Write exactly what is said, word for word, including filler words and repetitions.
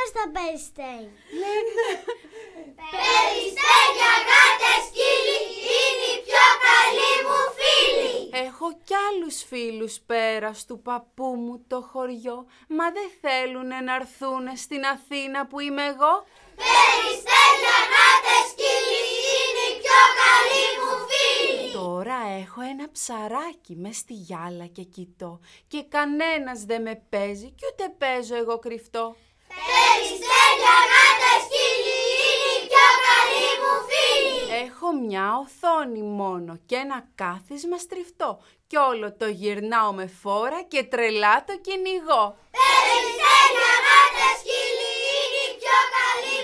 μας τα περιστέρια. Ναι, ναι. Περιστέρια, γάτες, σκύλοι, είναι οι πιο καλοί μου φίλοι. Έχω κι άλλους φίλους πέρα του παππού μου το χωριό, μα δεν θέλουνε να έρθουνε στην Αθήνα που είμαι εγώ. Περιστέρια, γάτες, σκύλοι, είναι οι πιο καλοί μου φίλοι. Τώρα έχω ένα ψαράκι μες στη γυάλα και κοιτώ και κανένας δεν με παίζει κι ούτε παίζω εγώ κρυφτό. Περιστέρια, γάτες, σκύλοι, είναι οι πιο καλοί μου φίλοι. Έχω μια οθόνη μόνο και ένα κάθισμα στριφτό κι όλο το γυρνάω με φόρα και τρελά το κυνηγώ. Περιστέρια, γάτες, σκύλοι, είναι οι πιο καλοί